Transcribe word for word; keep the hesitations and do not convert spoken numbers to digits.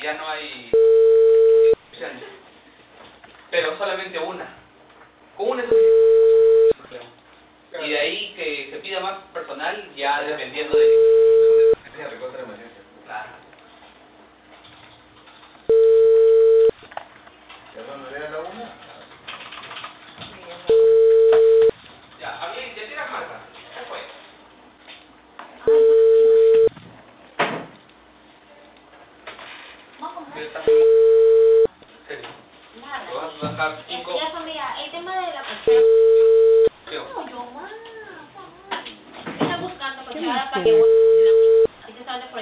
ya no hay opciones. Pero solamente una. Con una es suficiente. Y de ahí que se pida más personal, ya dependiendo de... Claro. Ya, había que tirar marca. ¿Qué fue? Pero está muy... serio. Nada. Lo vas a bajar cinco... Ya, familia, el tema de la cochera. No, yo más. Está buscando cochera para que...